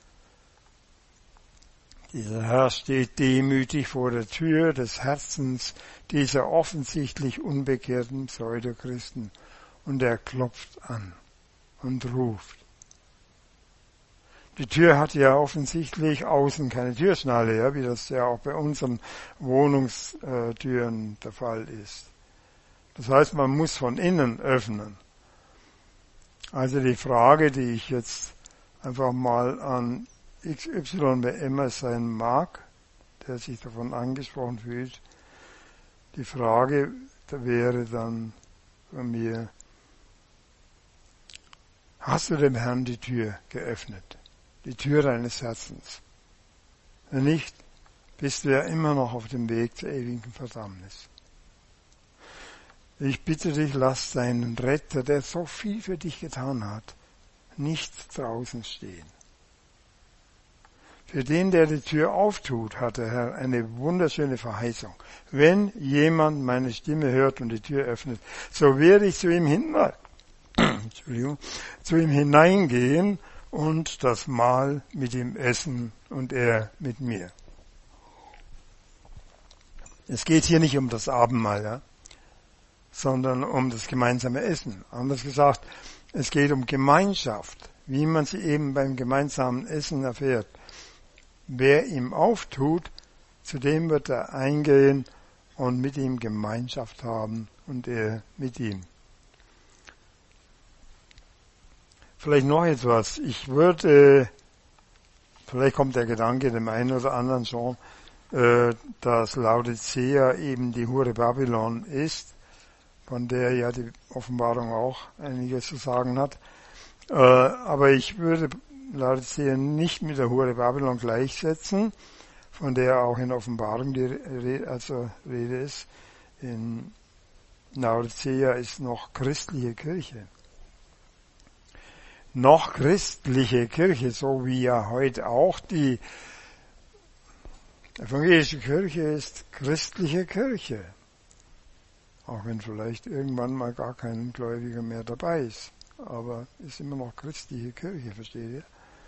Dieser Herr steht demütig vor der Tür des Herzens dieser offensichtlich unbekehrten Pseudochristen und er klopft an und ruft. Die Tür hat ja offensichtlich außen keine Türschnalle, ja, wie das ja auch bei unseren Wohnungstüren der Fall ist. Das heißt, man muss von innen öffnen. Also die Frage, die ich jetzt einfach mal an XY bei Emma sein mag, der sich davon angesprochen fühlt, die Frage wäre dann von mir, hast du dem Herrn die Tür geöffnet? Die Tür deines Herzens. Wenn nicht, bist du ja immer noch auf dem Weg zur ewigen Verdammnis. Ich bitte dich, lass deinen Retter, der so viel für dich getan hat, nicht draußen stehen. Für den, der die Tür auftut, hat der Herr eine wunderschöne Verheißung. Wenn jemand meine Stimme hört und die Tür öffnet, so werde ich zu ihm hineingehen und das Mahl mit ihm essen und er mit mir. Es geht hier nicht um das Abendmahl, ja, sondern um das gemeinsame Essen. Anders gesagt, es geht um Gemeinschaft, wie man sie eben beim gemeinsamen Essen erfährt. Wer ihm auftut, zu dem wird er eingehen und mit ihm Gemeinschaft haben und er mit ihm. Vielleicht noch etwas. Vielleicht kommt der Gedanke dem einen oder anderen schon, dass Laodicea eben die Hure Babylon ist, von der ja die Offenbarung auch einiges zu sagen hat. Aber ich würde Laodicea nicht mit der Hure Babylon gleichsetzen, von der auch in Offenbarung die Rede ist. In Laodicea ist noch christliche Kirche. Noch christliche Kirche, so wie ja heute auch die evangelische Kirche ist christliche Kirche. Auch wenn vielleicht irgendwann mal gar kein Gläubiger mehr dabei ist. Aber ist immer noch christliche Kirche, versteht ihr?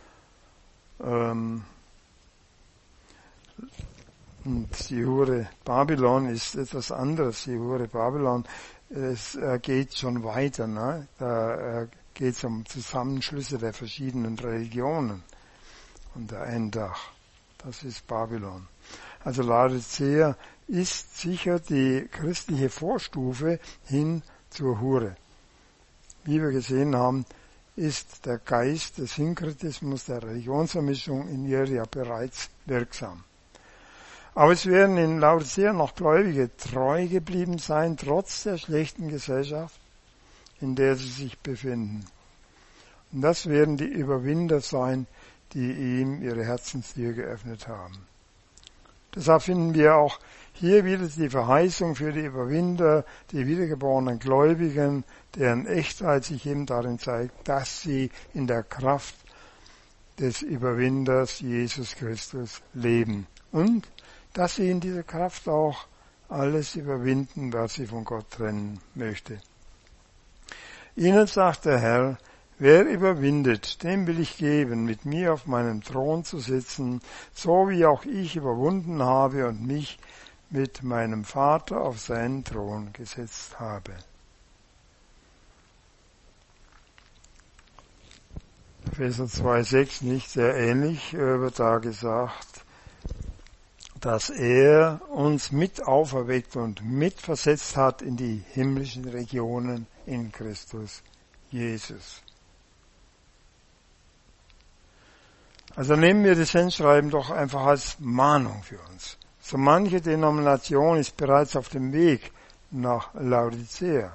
Und die Hure Babylon ist etwas anderes. Die Hure Babylon, es geht schon weiter, ne? Da geht es um Zusammenschlüsse der verschiedenen Religionen unter ein Dach. Das ist Babylon. Also Laodicea ist sicher die christliche Vorstufe hin zur Hure. Wie wir gesehen haben, ist der Geist des Synkretismus, der Religionsvermischung in ihr ja bereits wirksam. Aber es werden in Laodicea noch Gläubige treu geblieben sein, trotz der schlechten Gesellschaft, in der sie sich befinden. Und das werden die Überwinder sein, die ihm ihre Herzenstür geöffnet haben. Deshalb finden wir auch hier wieder die Verheißung für die Überwinder, die wiedergeborenen Gläubigen, deren Echtheit sich eben darin zeigt, dass sie in der Kraft des Überwinders Jesus Christus leben und dass sie in dieser Kraft auch alles überwinden, was sie von Gott trennen möchte. Ihnen sagt der Herr, wer überwindet, dem will ich geben, mit mir auf meinem Thron zu sitzen, so wie auch ich überwunden habe und mich mit meinem Vater auf seinen Thron gesetzt habe. Epheser 2,6 nicht sehr ähnlich wird da gesagt, dass er uns mit auferweckt und mitversetzt hat in die himmlischen Regionen in Christus Jesus. Also nehmen wir das Sendschreiben doch einfach als Mahnung für uns. So manche Denomination ist bereits auf dem Weg nach Laodicea.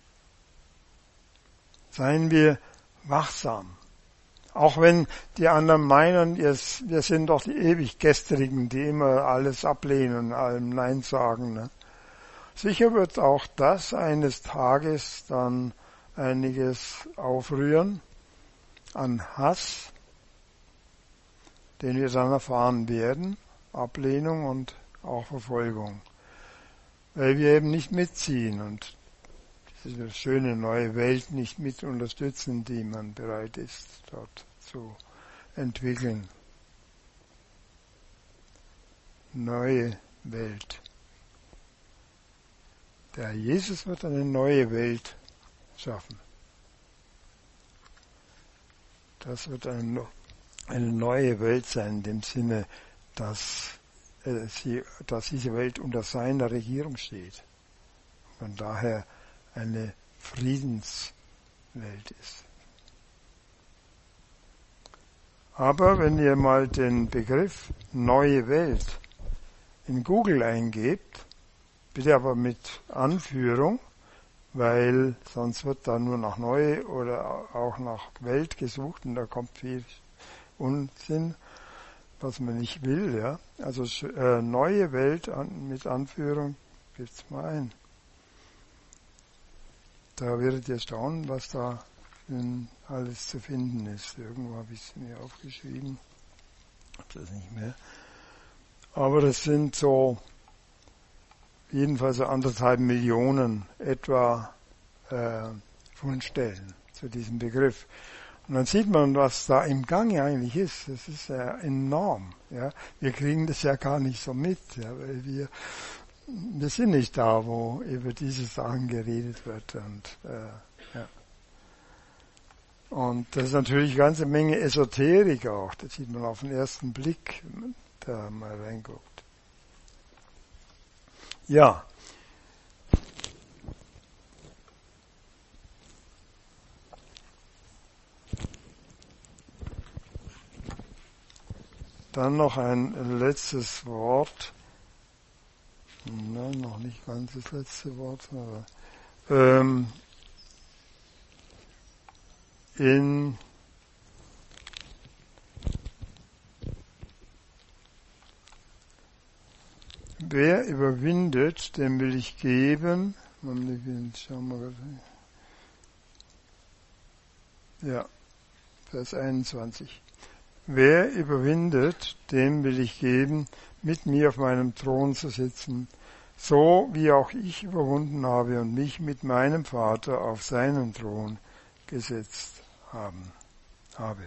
Seien wir wachsam. Auch wenn die anderen meinen, wir sind doch die ewig Gestrigen, die immer alles ablehnen, allem Nein sagen. Ne? Sicher wird auch das eines Tages dann einiges aufrühren an Hass, den wir dann erfahren werden, Ablehnung und auch Verfolgung, weil wir eben nicht mitziehen und diese schöne neue Welt nicht mit unterstützen, die man bereit ist, dort zu entwickeln. Neue Welt. Der Jesus wird eine neue Welt schaffen. Das wird eine eine neue Welt sein, in dem Sinne, dass diese Welt unter seiner Regierung steht. Von daher eine Friedenswelt ist. Aber wenn ihr mal den Begriff neue Welt in Google eingebt, bitte aber mit Anführung, weil sonst wird da nur nach neu oder auch nach Welt gesucht und da kommt viel Unsinn, was man nicht will. Ja? Also neue Welt mit Anführung, gibt's mal ein. Da werdet ihr staunen, was da alles zu finden ist. Irgendwo habe ich es mir aufgeschrieben. Hab das nicht mehr. Aber das sind so jedenfalls so 1,5 Millionen etwa Fundstellen zu diesem Begriff. Und dann sieht man, was da im Gange eigentlich ist. Das ist ja enorm. Ja. Wir kriegen das ja gar nicht so mit, ja, weil wir sind nicht da, wo über diese Sachen geredet wird. Und das ist natürlich eine ganze Menge Esoterik auch. Das sieht man auf den ersten Blick, wenn man da mal reinguckt. Ja. Dann noch ein letztes Wort. Noch nicht ganz das letzte Wort, aber wer überwindet, dem will ich geben. Schauen wir mal. Ja, Vers 21. Wer überwindet, dem will ich geben, mit mir auf meinem Thron zu sitzen, so wie auch ich überwunden habe und mich mit meinem Vater auf seinen Thron gesetzt habe.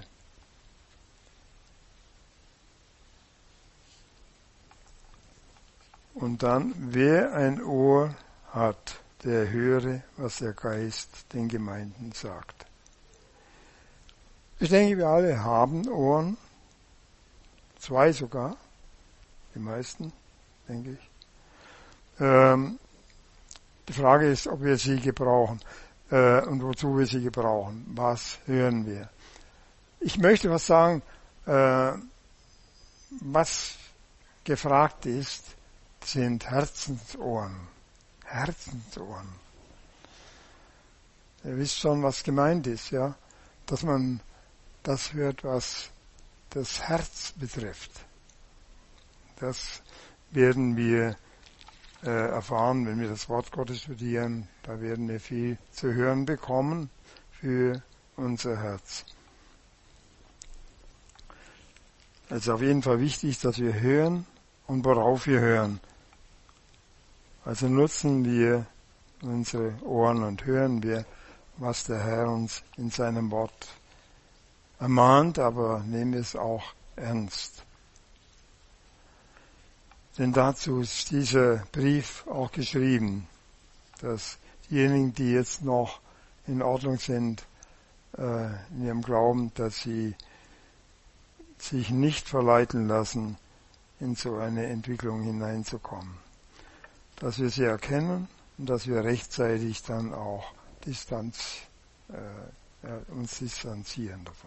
Und dann, wer ein Ohr hat, der höre, was der Geist den Gemeinden sagt. Ich denke, wir alle haben Ohren, 2 sogar, die meisten, denke ich. Die Frage ist, ob wir sie gebrauchen und wozu wir sie gebrauchen. Was hören wir? Ich möchte was sagen, was gefragt ist, sind Herzensohren. Herzensohren. Ihr wisst schon, was gemeint ist, ja? Dass man das hört, was das Herz betrifft. Das werden wir erfahren, wenn wir das Wort Gottes studieren. Da werden wir viel zu hören bekommen für unser Herz. Es ist auf jeden Fall wichtig, dass wir hören und worauf wir hören. Also nutzen wir unsere Ohren und hören wir, was der Herr uns in seinem Wort ermahnt, aber nehmen wir es auch ernst. Denn dazu ist dieser Brief auch geschrieben, dass diejenigen, die jetzt noch in Ordnung sind in ihrem Glauben, dass sie sich nicht verleiten lassen, in so eine Entwicklung hineinzukommen. Dass wir sie erkennen und dass wir rechtzeitig dann auch uns distanzieren davon.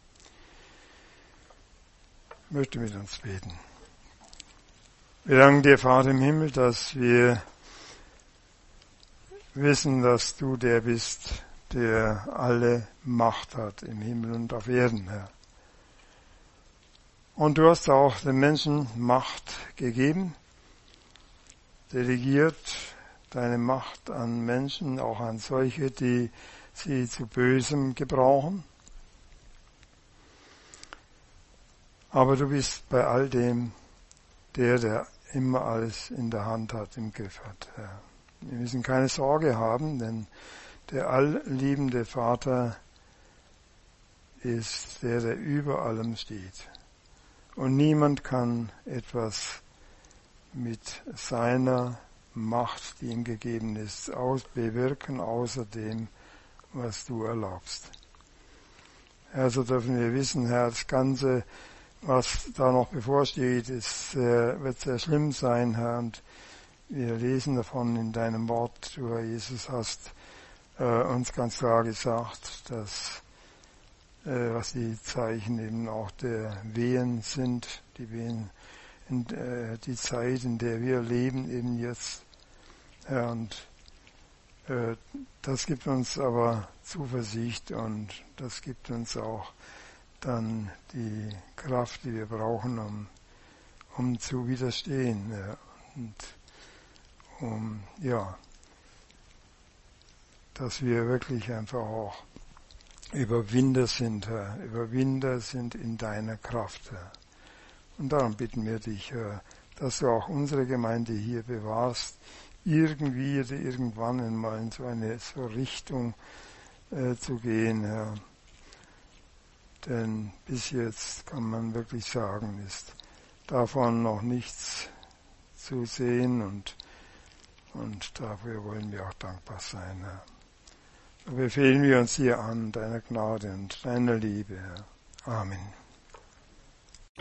Ich möchte mit uns beten. Wir danken dir, Vater im Himmel, dass wir wissen, dass du der bist, der alle Macht hat im Himmel und auf Erden, Herr. Und du hast auch den Menschen Macht gegeben, delegiert deine Macht an Menschen, auch an solche, die sie zu Bösem gebrauchen. Aber du bist bei all dem der immer alles in der Hand hat, im Griff hat. Herr. Wir müssen keine Sorge haben, denn der allliebende Vater ist der über allem steht. Und niemand kann etwas mit seiner Macht, die ihm gegeben ist, bewirken, außer dem, was du erlaubst. Herr, so dürfen wir wissen, Herr, das Ganze, was da noch bevorsteht, wird sehr schlimm sein, Herr, und wir lesen davon in deinem Wort. Du, Herr Jesus, hast uns ganz klar gesagt, dass was die Zeichen eben auch der Wehen sind, die Wehen, die Zeit, in der wir leben, eben jetzt. Herr, und das gibt uns aber Zuversicht und das gibt uns auch dann die Kraft, die wir brauchen, um zu widerstehen. Ja, und dass wir wirklich einfach auch Überwinder sind, Herr, Überwinder sind in deiner Kraft, Herr. Und darum bitten wir dich, Herr, dass du auch unsere Gemeinde hier bewahrst, irgendwie oder irgendwann einmal in so eine Richtung zu gehen, Herr. Denn bis jetzt kann man wirklich sagen, ist davon noch nichts zu sehen und dafür wollen wir auch dankbar sein, Herr. So befehlen wir uns hier an, deiner Gnade und deiner Liebe, Herr. Amen.